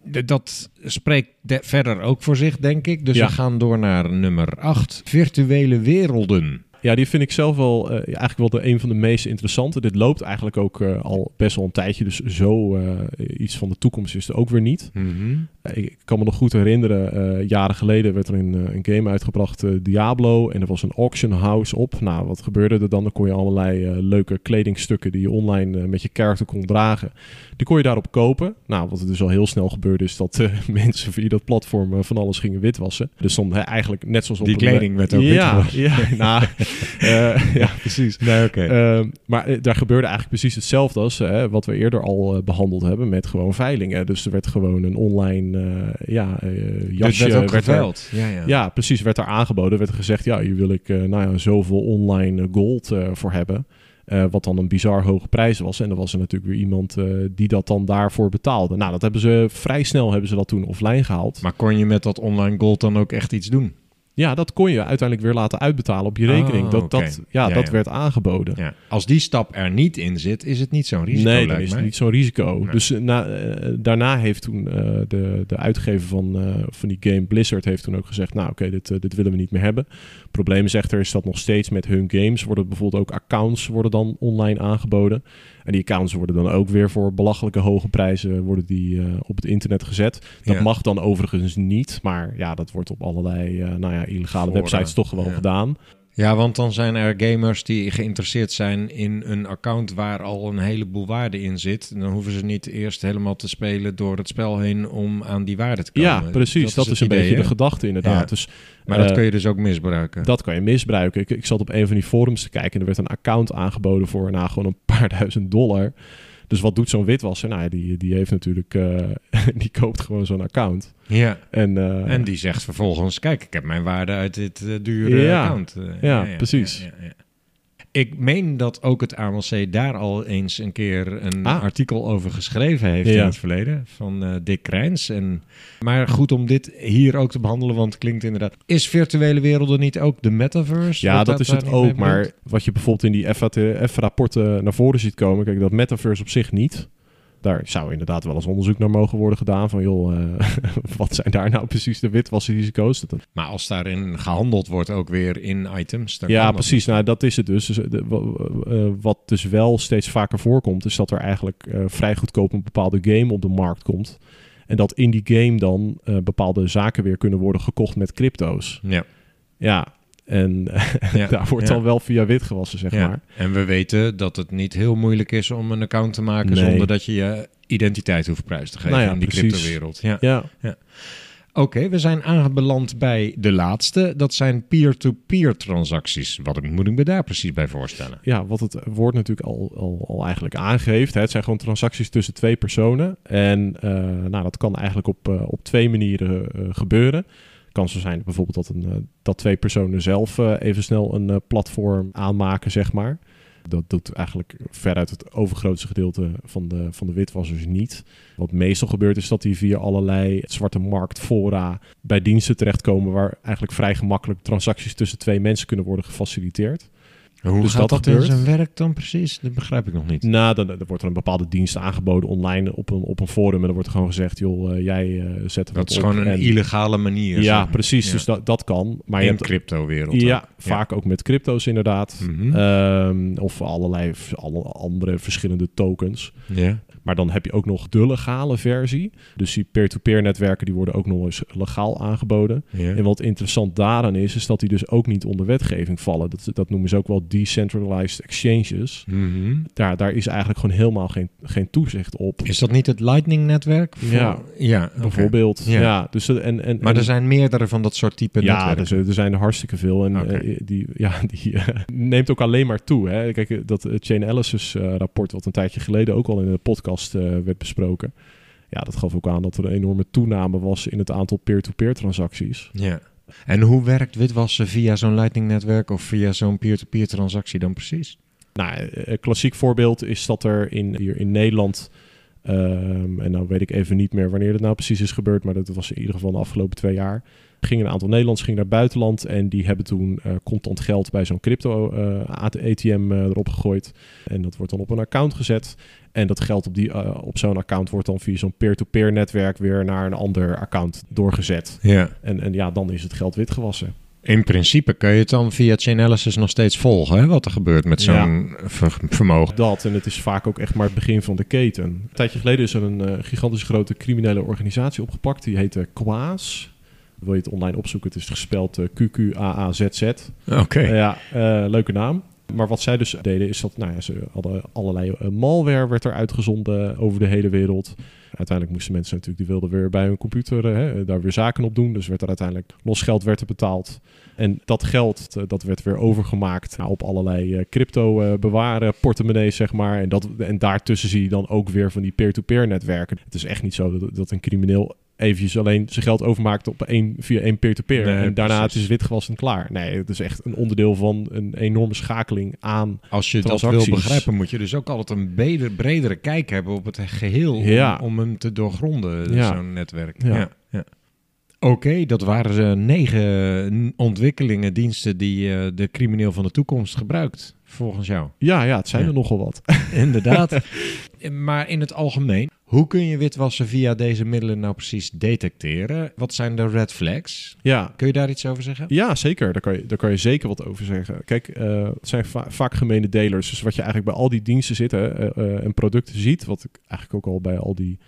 Dat spreekt de- verder ook voor zich, denk ik. Dus ja. we gaan door naar nummer acht. Virtuele werelden. Ja, die vind ik zelf wel uh, eigenlijk wel de, een van de meest interessante. Dit loopt eigenlijk ook uh, al best wel een tijdje. Dus zo uh, iets van de toekomst is er ook weer niet. Mm-hmm. Uh, ik kan me nog goed herinneren, uh, jaren geleden werd er een, uh, een game uitgebracht, uh, Diablo. En er was een auction house op. Nou, wat gebeurde er dan? Dan kon je allerlei uh, leuke kledingstukken die je online uh, met je character kon dragen. Die kon je daarop kopen. Nou, wat er dus al heel snel gebeurde is dat uh, mensen via dat platform uh, van alles gingen witwassen. Dus dan uh, eigenlijk net zoals op die kleding werd ook ja, witgewassen. Ja, nou... Uh, ja, precies. Nee, okay. uh, maar uh, daar gebeurde eigenlijk precies hetzelfde als uh, wat we eerder al uh, behandeld hebben met gewoon veilingen. Dus er werd gewoon een online uh, ja, uh, jasje. Dat werd ook werd geveild. Er, ja, ja. ja, precies. Werd er aangeboden. Werd er gezegd, ja, hier wil ik uh, nou ja, zoveel online gold uh, voor hebben. Uh, wat dan een bizar hoge prijs was. En er was er natuurlijk weer iemand uh, die dat dan daarvoor betaalde. Nou, dat hebben ze vrij snel hebben ze dat toen offline gehaald. Maar kon je met dat online gold dan ook echt iets doen? Ja, dat kon je uiteindelijk weer laten uitbetalen op je rekening. Oh, dat okay. dat, ja, ja, dat ja. werd aangeboden. Ja. Als die stap er niet in zit, is het niet zo'n risico. Nee, dan is het mij. niet zo'n risico. Nee. Dus na, uh, daarna heeft toen uh, de, de uitgever van, uh, van die game Blizzard heeft toen ook gezegd, nou oké, okay, dit, uh, dit willen we niet meer hebben. Het probleem is echter is dat nog steeds met hun games worden bijvoorbeeld ook accounts worden dan online aangeboden. En die accounts worden dan ook weer voor belachelijke hoge prijzen worden die uh, op het internet gezet. Dat ja. mag dan overigens niet, maar ja, dat wordt op allerlei uh, nou ja, illegale Voor, websites toch gewoon ja. gedaan. Ja, want dan zijn er gamers die geïnteresseerd zijn in een account waar al een heleboel waarde in zit. Dan hoeven ze niet eerst helemaal te spelen door het spel heen om aan die waarde te komen. Ja, precies. Dat, dat is, is een idee, beetje hè? de gedachte inderdaad. Ja. Dus, maar uh, dat kun je dus ook misbruiken. Dat kan je misbruiken. Ik, ik zat op een van die forums te kijken en er werd een account aangeboden voor nou, gewoon een paar duizend dollar. Dus wat doet zo'n witwasser? Nou ja, die, die heeft natuurlijk... Uh, die koopt gewoon zo'n account. Ja, en, uh, en die zegt vervolgens... Kijk, ik heb mijn waarde uit dit uh, dure ja, account. Uh, ja, ja, ja, precies. Ja, ja, ja. Ik meen dat ook het A M L C daar al eens een keer een ah. artikel over geschreven heeft ja. in het verleden. Van uh, Dick Krijns. En, maar goed om dit hier ook te behandelen, want het klinkt inderdaad... Is virtuele werelden niet ook de metaverse? Ja, dat, dat is het ook. Maar wat je bijvoorbeeld in die F A T-rapporten naar voren ziet komen... Kijk, dat metaverse op zich niet... Daar zou inderdaad wel eens onderzoek naar mogen worden gedaan. Van joh, uh, wat zijn daar nou precies de witwasrisico's? Maar als daarin gehandeld wordt ook weer in items... Dan ja, kan precies. Dat nou, dat is het dus. dus de, uh, wat dus wel steeds vaker voorkomt... is dat er eigenlijk uh, vrij goedkoop een bepaalde game op de markt komt. En dat in die game dan uh, bepaalde zaken weer kunnen worden gekocht met crypto's. Ja. Ja, en ja, daar wordt ja. dan wel via wit gewassen, zeg ja. maar. En we weten dat het niet heel moeilijk is om een account te maken... Nee. zonder dat je je identiteit hoeft prijs te geven nou ja, in die cryptowereld. Ja. Ja. Ja. Oké, okay, we zijn aanbeland bij de laatste. Dat zijn peer-to-peer transacties. Wat moet ik me daar precies bij voorstellen? Ja, wat het woord natuurlijk al, al, al eigenlijk aangeeft. Hè. Het zijn gewoon transacties tussen twee personen. En uh, nou, dat kan eigenlijk op, uh, op twee manieren uh, gebeuren. Het kan zo zijn bijvoorbeeld dat, een, uh, dat twee personen zelf uh, even snel een uh, platform aanmaken, zeg maar. Dat doet eigenlijk veruit het overgrootste gedeelte van de, van de witwassers niet. Wat meestal gebeurt is dat die via allerlei zwarte marktfora bij diensten terechtkomen... waar eigenlijk vrij gemakkelijk transacties tussen twee mensen kunnen worden gefaciliteerd. Hoe dus gaat dat, dat in zijn werk dan precies? Dat begrijp ik nog niet. Nou, dan, dan wordt er een bepaalde dienst aangeboden online op een, op een forum... en dan wordt er gewoon gezegd, joh, uh, jij uh, zet er dat is op. gewoon een en, illegale manier. Ja, zo. precies. Ja. Dus dat, dat kan. Maar in je de crypto-wereld. Ja, ook. vaak ja. ook met crypto's inderdaad. Mm-hmm. Um, of allerlei alle andere verschillende tokens. Ja. Maar dan heb je ook nog de legale versie. Dus die peer-to-peer netwerken die worden ook nog eens legaal aangeboden. Ja. En wat interessant daaraan is, is dat die dus ook niet onder wetgeving vallen. Dat, dat noemen ze ook wel decentralized exchanges. Mm-hmm. Daar, daar is eigenlijk gewoon helemaal geen, geen toezicht op. Is dat niet het Lightning-netwerk? Voor... Ja, ja bijvoorbeeld. Okay. Ja. Ja, dus, en, en, maar en, er zijn meerdere van dat soort type ja, netwerken? Ja, er, er zijn er hartstikke veel. En okay. uh, die, ja, die uh, neemt ook alleen maar toe. Hè. Kijk, dat uh, Chainalysis uh, rapport, wat een tijdje geleden ook al in de podcast uh, werd besproken. Ja, dat gaf ook aan dat er een enorme toename was in het aantal peer-to-peer transacties. Ja. En hoe werkt witwassen via zo'n Lightning-netwerk of via zo'n peer-to-peer transactie dan precies? Nou, een klassiek voorbeeld is dat er in, hier in Nederland... Um, en nou weet ik even niet meer wanneer dat nou precies is gebeurd... maar dat was in ieder geval de afgelopen twee jaar... gingen een aantal Nederlanders gingen naar het buitenland... en die hebben toen uh, contant geld bij zo'n crypto uh, A T M uh, erop gegooid. En dat wordt dan op een account gezet. En dat geld op, die, uh, op zo'n account wordt dan via zo'n peer-to-peer netwerk... weer naar een ander account doorgezet. Ja. En, en ja, dan is het geld witgewassen. In principe kun je het dan via Chainalysis nog steeds volgen, hè, wat er gebeurt met zo'n ja. ver- vermogen. Dat, en het is vaak ook echt maar het begin van de keten. Een tijdje geleden is er een uh, gigantisch grote criminele organisatie opgepakt. Die heette Quaas. Wil je het online opzoeken? Het is gespeld uh, Q Q A A Z Z. Oké. Okay. Uh, ja, uh, leuke naam. Maar wat zij dus deden is dat nou ja, ze hadden allerlei uh, malware werd er uitgezonden over de hele wereld. Uiteindelijk moesten mensen natuurlijk, die wilden weer bij hun computer uh, hè, daar weer zaken op doen. Dus werd er uiteindelijk los geld werd er betaald. En dat geld, uh, dat werd weer overgemaakt nou, op allerlei uh, crypto uh, bewaren, portemonnees zeg maar. En, dat, en daartussen zie je dan ook weer van die peer-to-peer netwerken. Het is echt niet zo dat, dat een crimineel eventjes alleen zijn geld overmaakt op één, via één peer-to-peer. Nee, en daarna precies. Het is witgewassen klaar. Nee, het is echt een onderdeel van een enorme schakeling aan Als je dat wil begrijpen, moet je dus ook altijd een bredere, bredere kijk hebben op het geheel ja. om, om hem te doorgronden, ja. zo'n netwerk. Ja. Ja, ja. Oké, okay, dat waren uh, negen ontwikkelingen, diensten die uh, de crimineel van de toekomst gebruikt, volgens jou. Ja, ja, het zijn ja. er nogal wat. Inderdaad. Maar in het algemeen, hoe kun je witwassen via deze middelen nou precies detecteren? Wat zijn de red flags? Ja. Kun je daar iets over zeggen? Ja, zeker. Daar kan je, daar kan je zeker wat over zeggen. Kijk, uh, het zijn va- vaak gemene delers. Dus wat je eigenlijk bij al die diensten zit hè, uh, uh, en producten ziet, wat ik eigenlijk ook al bij al die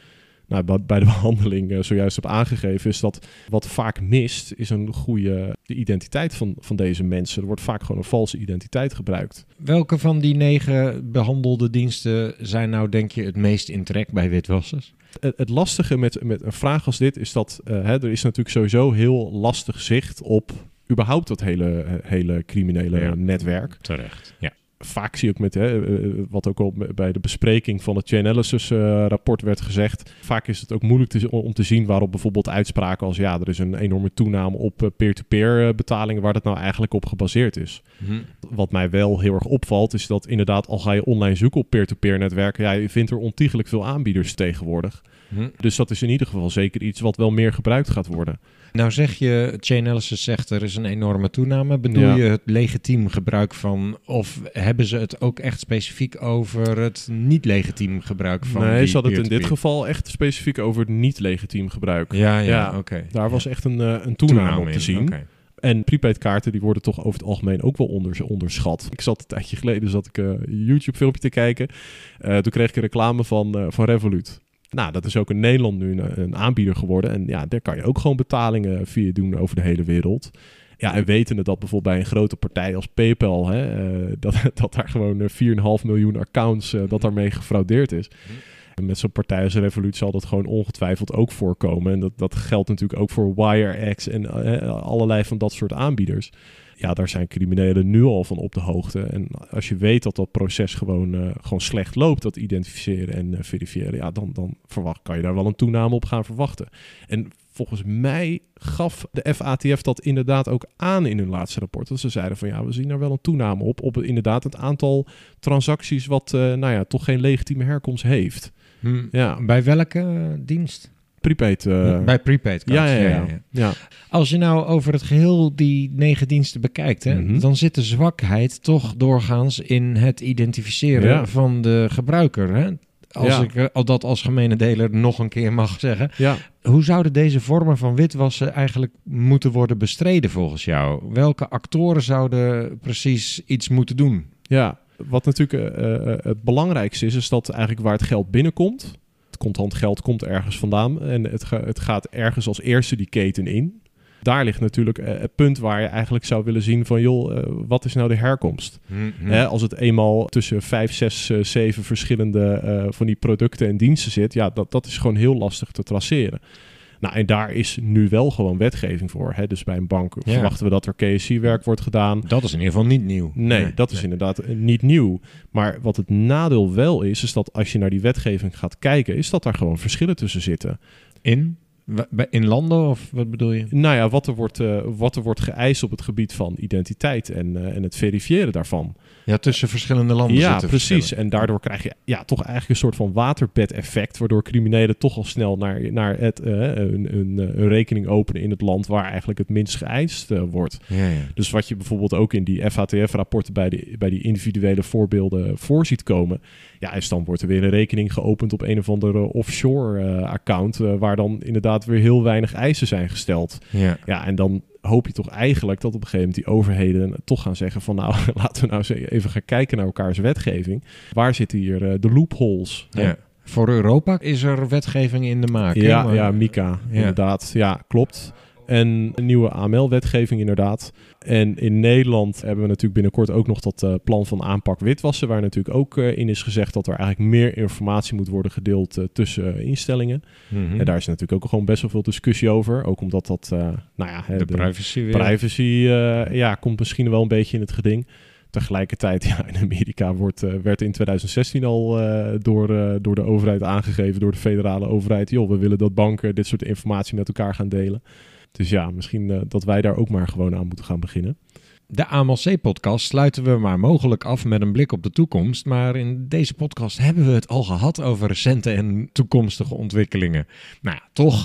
nou, bij de behandeling uh, zojuist heb aangegeven, is dat wat vaak mist, is een goede de identiteit van, van deze mensen. Er wordt vaak gewoon een valse identiteit gebruikt. Welke van die negen behandelde diensten zijn nou, denk je, het meest in trek bij witwassers? Het, het lastige met, met een vraag als dit is dat uh, hè, er is natuurlijk sowieso heel lastig zicht op überhaupt dat hele, hele criminele ja, netwerk. Terecht, ja. Vaak zie ik met, hè, wat ook al bij de bespreking van het Chainalysis uh, rapport werd gezegd, vaak is het ook moeilijk te, om te zien waarop bijvoorbeeld uitspraken als ja, er is een enorme toename op uh, peer-to-peer uh, betalingen, waar dat nou eigenlijk op gebaseerd is. Mm-hmm. Wat mij wel heel erg opvalt, is dat inderdaad al ga je online zoeken op peer-to-peer netwerken, ja, je vindt er ontiegelijk veel aanbieders tegenwoordig. Mm-hmm. Dus dat is in ieder geval zeker iets wat wel meer gebruikt gaat worden. Nou zeg je, Chainalysis zegt er is een enorme toename. Bedoel ja. je het legitiem gebruik van, of hebben ze het ook echt specifiek over het niet legitiem gebruik van? Nee, die ze hadden het in peer-to-peer? dit geval echt specifiek over het niet legitiem gebruik. Ja, ja, ja. oké. Okay. Daar ja. was echt een, uh, een toename, toename op te zien. Okay. En prepaid kaarten die worden toch over het algemeen ook wel onder, onderschat. Ik zat een tijdje geleden zat ik uh, een YouTube filmpje te kijken. Uh, toen kreeg ik een reclame van, uh, van Revolut. Nou, dat is ook in Nederland nu een, een aanbieder geworden. En ja, daar kan je ook gewoon betalingen via doen over de hele wereld. Ja, en wetende dat bijvoorbeeld bij een grote partij als PayPal, hè, uh, dat, dat daar gewoon vier komma vijf miljoen accounts, uh, dat daarmee gefraudeerd is. En met zo'n partij als Revolut zal dat gewoon ongetwijfeld ook voorkomen. En dat, dat geldt natuurlijk ook voor WireX en uh, allerlei van dat soort aanbieders. Ja, daar zijn criminelen nu al van op de hoogte. En als je weet dat dat proces gewoon, uh, gewoon slecht loopt, dat identificeren en uh, verifiëren, ja, dan, dan verwacht, kan je daar wel een toename op gaan verwachten. En volgens mij gaf de F A T F dat inderdaad ook aan in hun laatste rapport. Dat ze zeiden van ja, we zien daar wel een toename op, op inderdaad het aantal transacties wat uh, nou ja, toch geen legitieme herkomst heeft. Hmm. Ja. Bij welke uh, dienst? Prepaid. Uh... Bij prepaid cards. Ja, ja, ja, ja, ja. ja. Als je nou over het geheel die negen diensten bekijkt, hè, mm-hmm. dan zit de zwakheid toch doorgaans in het identificeren ja. van de gebruiker. Hè? Als ja. ik al dat als gemene deler nog een keer mag zeggen. Ja. Hoe zouden deze vormen van witwassen eigenlijk moeten worden bestreden volgens jou? Welke actoren zouden precies iets moeten doen? Ja, wat natuurlijk uh, het belangrijkste is, is dat eigenlijk waar het geld binnenkomt, contant geld komt ergens vandaan en het, ga, het gaat ergens als eerste die keten in. Daar ligt natuurlijk uh, het punt waar je eigenlijk zou willen zien van joh, uh, wat is nou de herkomst? Mm-hmm. Hè, als het eenmaal tussen vijf, zes, uh, zeven verschillende uh, van die producten en diensten zit, ja, dat, dat is gewoon heel lastig te traceren. Nou, en daar is nu wel gewoon wetgeving voor. Hè? Dus bij een bank ja. verwachten we dat er K Y C-werk wordt gedaan. Dat is in ieder geval niet nieuw. Nee, nee dat is nee. inderdaad niet nieuw. Maar wat het nadeel wel is, is dat als je naar die wetgeving gaat kijken, is dat daar gewoon verschillen tussen zitten. In? In landen of wat bedoel je? Nou ja, wat er wordt, uh, wat er wordt geëist op het gebied van identiteit en, uh, en het verifiëren daarvan. Ja, tussen verschillende landen ja, zitten precies. verschillen. En daardoor krijg je ja, toch eigenlijk een soort van waterbed-effect, waardoor criminelen toch al snel naar, naar het, uh, een, een, een rekening openen in het land waar eigenlijk het minst geëist uh, wordt. Ja, ja. Dus wat je bijvoorbeeld ook in die F A T F-rapporten bij, de, bij die individuele voorbeelden voor ziet komen, ja, is dan wordt er weer een rekening geopend op een of andere offshore uh, account, uh, waar dan inderdaad weer heel weinig eisen zijn gesteld. Ja, ja en dan hoop je toch eigenlijk dat op een gegeven moment die overheden toch gaan zeggen van nou, laten we nou eens even gaan kijken naar elkaars wetgeving. Waar zitten hier uh, de loopholes? Ja. Ja. Voor Europa is er wetgeving in de maak. Ja, maar... ja, MiCA, ja. inderdaad. Ja, klopt. En een nieuwe A M L-wetgeving inderdaad. En in Nederland hebben we natuurlijk binnenkort ook nog dat uh, plan van aanpak witwassen, waar natuurlijk ook uh, in is gezegd dat er eigenlijk meer informatie moet worden gedeeld uh, tussen uh, instellingen. Mm-hmm. En daar is natuurlijk ook gewoon best wel veel discussie over. Ook omdat dat, uh, nou ja... De, de privacy weer. Privacy, uh, ja, komt misschien wel een beetje in het geding. Tegelijkertijd, ja, in Amerika wordt, uh, werd in twintig zestien al uh, door, uh, door de overheid aangegeven, door de federale overheid, joh, we willen dat banken dit soort informatie met elkaar gaan delen. Dus ja, misschien uh, dat wij daar ook maar gewoon aan moeten gaan beginnen. De A M L C-podcast sluiten we maar mogelijk af met een blik op de toekomst. Maar in deze podcast hebben we het al gehad over recente en toekomstige ontwikkelingen. Nou ja, toch...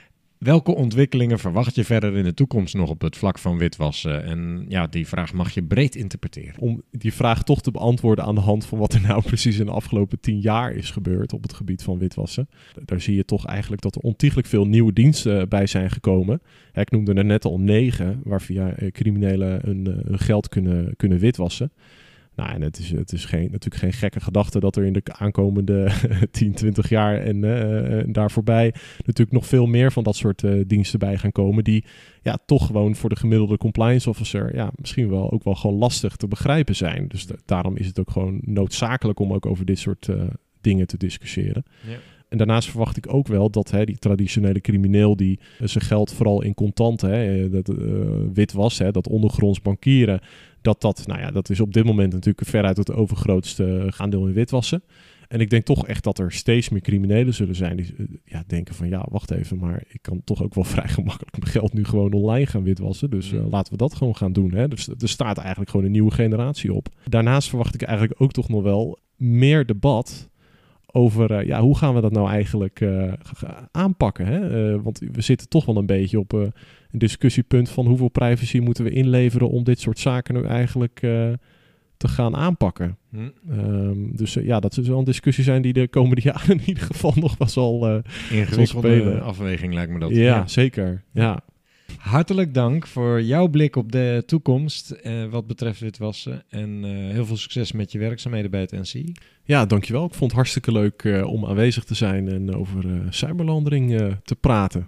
Welke ontwikkelingen verwacht je verder in de toekomst nog op het vlak van witwassen? En ja, die vraag mag je breed interpreteren. Om die vraag toch te beantwoorden aan de hand van wat er nou precies in de afgelopen tien jaar is gebeurd op het gebied van witwassen. Daar zie je toch eigenlijk dat er ontiegelijk veel nieuwe diensten bij zijn gekomen. Ik noemde er net al negen, waar via criminelen hun, hun geld kunnen, kunnen witwassen. Nou, en het is, het is geen, natuurlijk geen gekke gedachte dat er in de aankomende tien, twintig jaar en uh, daar voorbij natuurlijk nog veel meer van dat soort uh, diensten bij gaan komen die ja, toch gewoon voor de gemiddelde compliance officer ja, misschien wel ook wel gewoon lastig te begrijpen zijn. Dus de, daarom is het ook gewoon noodzakelijk om ook over dit soort uh, dingen te discussiëren. Ja. En daarnaast verwacht ik ook wel dat hè, die traditionele crimineel die uh, zijn geld vooral in contant, hè, dat uh, witwas, hè, dat ondergronds bankieren, dat dat, nou ja, dat is op dit moment natuurlijk veruit het overgrootste aandeel in witwassen. En ik denk toch echt dat er steeds meer criminelen zullen zijn die uh, ja, denken van ja, wacht even, maar ik kan toch ook wel vrij gemakkelijk mijn geld nu gewoon online gaan witwassen. Dus uh, laten we dat gewoon gaan doen. Hè. Dus er staat eigenlijk gewoon een nieuwe generatie op. Daarnaast verwacht ik eigenlijk ook toch nog wel meer debat over uh, ja, hoe gaan we dat nou eigenlijk uh, aanpakken. Hè? Uh, want we zitten toch wel een beetje op uh, een discussiepunt van hoeveel privacy moeten we inleveren om dit soort zaken nu eigenlijk uh, te gaan aanpakken. Hm. Um, dus uh, ja, dat zal een discussie zijn die de komende jaren in ieder geval nog wel zal uh, ingewikkelde afweging lijkt me dat. Ja, ja. Zeker. Ja. Hartelijk dank voor jouw blik op de toekomst uh, wat betreft witwassen. En uh, heel veel succes met je werkzaamheden bij het N C I. Ja, dankjewel. Ik vond het hartstikke leuk uh, om aanwezig te zijn en over uh, cyberlandering uh, te praten.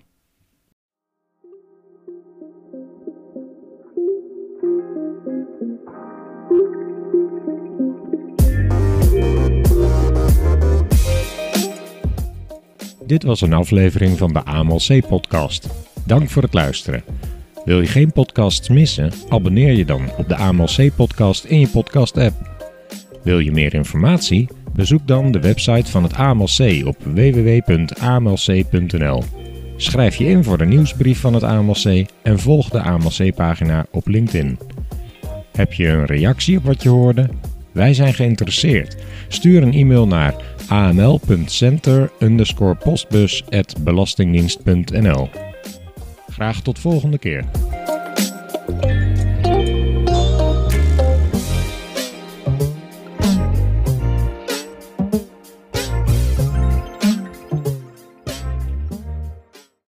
Dit was een aflevering van de A M L C-podcast. Dank voor het luisteren. Wil je geen podcasts missen? Abonneer je dan op de A M L C-podcast in je podcast-app. Wil je meer informatie? Bezoek dan de website van het A M L C op w w w punt a m l c punt n l. Schrijf je in voor de nieuwsbrief van het A M L C en volg de A M L C-pagina op LinkedIn. Heb je een reactie op wat je hoorde? Wij zijn geïnteresseerd. Stuur een e-mail naar a m l punt center underscore postbus at belastingdienst punt n l. Graag tot volgende keer.